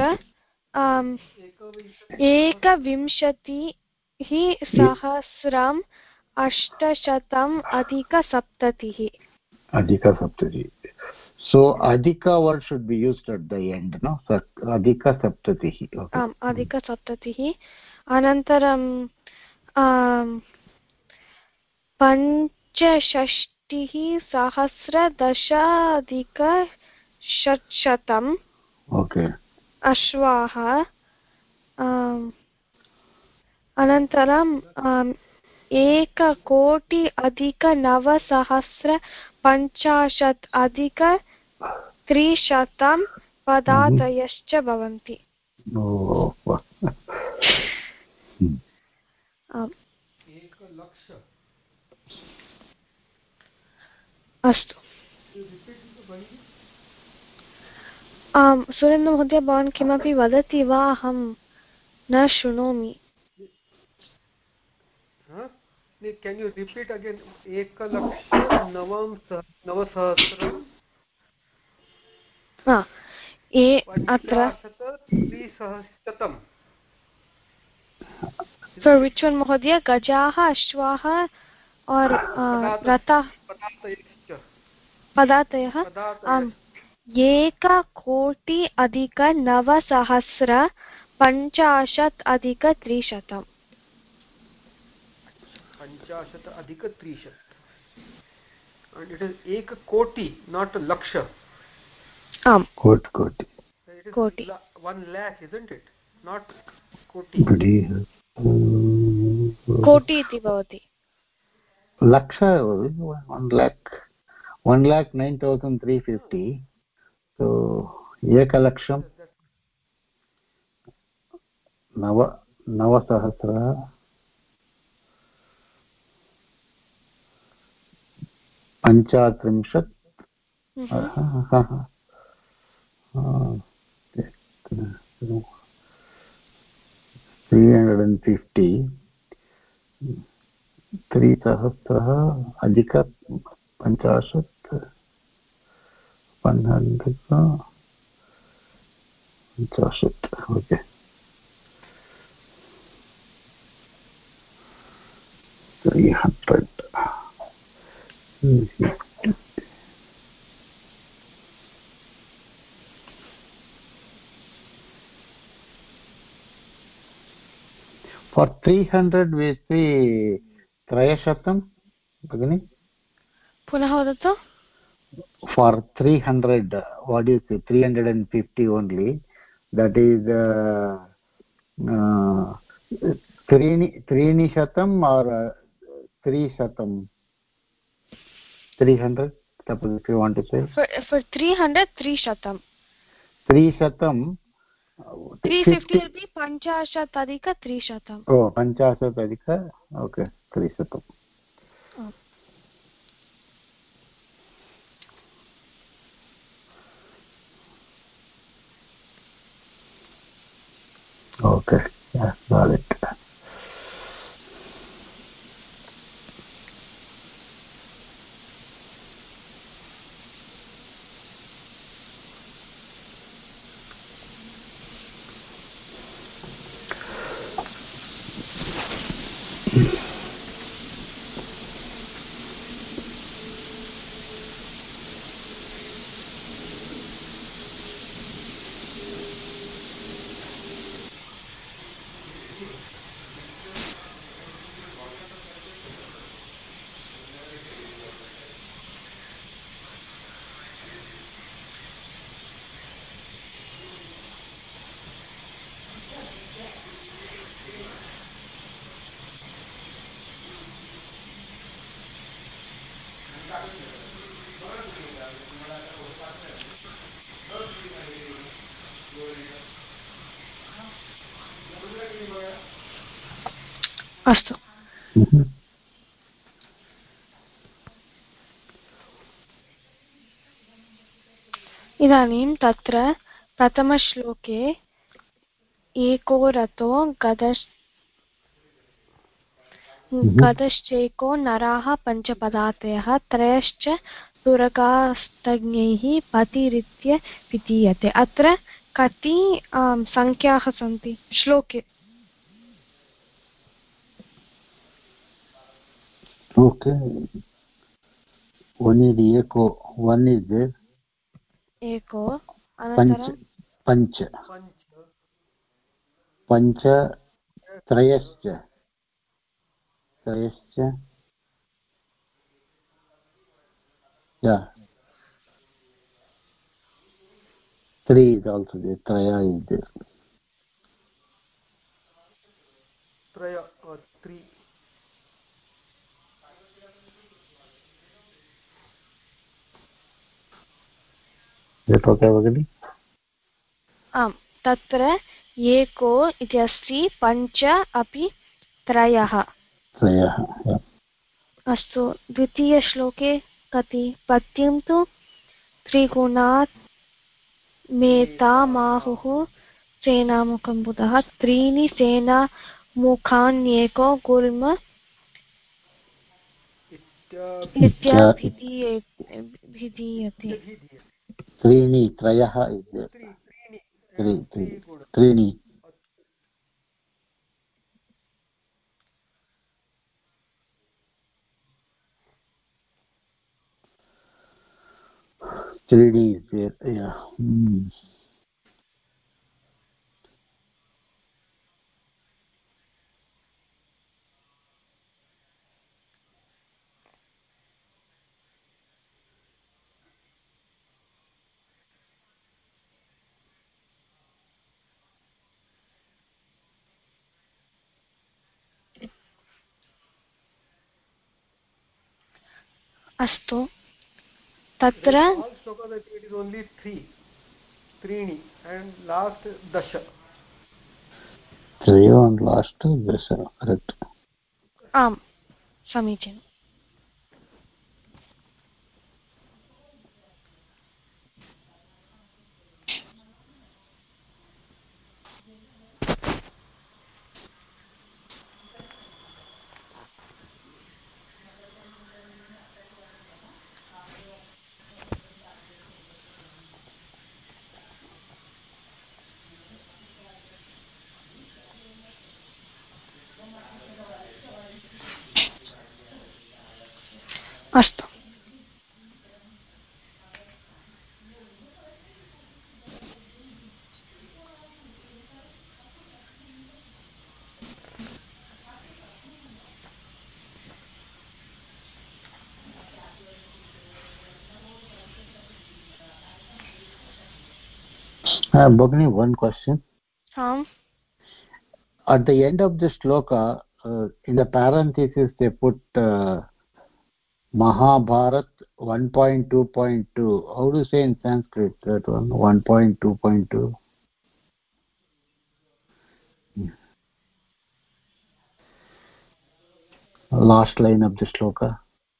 एकविंशतिः सहस्रम् 800 अधिकसप्ततिः. Adhika-saptati. So adhika word should be used at the end, no? So adhika-saptatihi. Okay. अधिकसप्ततिः. अनन्तरं पञ्चषष्टिः सहस्र 10,600 Okay. अश्वाः. अनन्तरं 1,00,00,000 अधिक 9,50 अधिक 300 पदादयश्च भवन्ति. अस्तु. सुरेन्द्रमहोदय भवान् किमपि वदति वा? अहं न शृणोमि. Can you repeat again? 1,09,900 अत्र 300. For which one, महोदय? गजाः, अश्वाः और रथाः, पदातयः. 1,00,00,000 अधिक 9,50 अधिक 300. 50 अधिक 300. And it is 1,00,00,000, not laksha. Koti. It is Koti. 1 lakh, isn't it? Not koti. कोटि इति भवति. Laksha 1 lakh. 1,09,350. So ekalaksham 9,000 पञ्चात्रिंशत् 350 3,000 अधिक 50 150. Okay. So 300. For 300 we see Trayashatam, Bhagini. पुनः वदतु. For 300, what do you say? 350 only. That is Trini Shatam or 300? 300, suppose if you want to say. For 300, 300. 300. 350 will be 50 अधिक 300. Oh, 50 अधिक, okay, 300. Okay, yeah, got it. अस्तु इदानीं तत्र प्रथमश्लोके एको रथो गदश्चैको नराः पञ्चपदातयः त्रयश्च सुरगास्तज्ञैः पतिरित्य विधीयते अत्र कति संख्याः सन्ति श्लोके okay one is eko one is there एको अनन्तरं पञ्च त्रयश्च yeah 3 is also there traya is there traya 3 that okay bagini आम् तत्र एको इति अस्ति पञ्च अपि त्रयः अस्तु द्वितीयश्लोके कति पद्यं तु त्रिगुणात् मेतामाहुः सेनामुखं बुधः त्रीणि सेनामुखान्येको गुल्म इत्याभिधीयते त्रीणि त्रयः त्रीणि Three is there, yeah. अस्तु तत्र it is only 3 त्रीणि and last dasha 3 on last dasha correct आम् समीचीनम् अस्तु Bhagini, one question. At the end of the shloka, in the parenthesis, they put Mahabharat 1.2.2. How do you say in Sanskrit that one? 1.2.2. Last line of the shloka.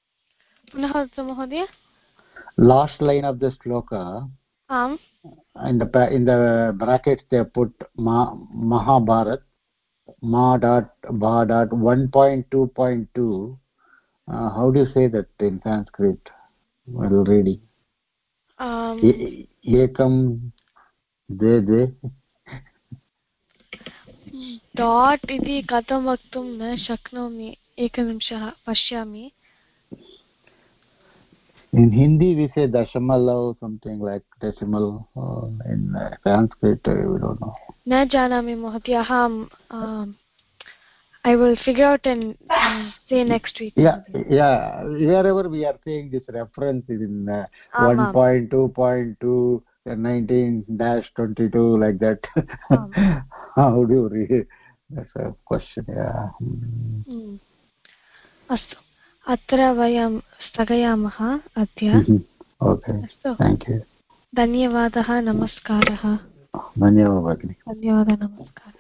Last line of the shloka. In the brackets they put Mahabharat ma dot ba dot 1.2.2. How do you say that in Sanskrit while reading? Ekam de dot इति कथं वक्तुं न शक्नोमि एकनिमिषः पश्यामि In Hindi we say dashamal something like decimal. In Sanskrit we don't know. न जानामि महोदय I will figure out and say next week. Yeah. Wherever we are saying this reference is in 1.2.2 19-22 like that. How do you read it? That's a question. Yeah. अस्तु अत्र वयं स्थगयामः अद्य. Okay. Thank you. धन्यवादः नमस्कारः. धन्यवादः भगिनी. धन्यवादः नमस्कारः.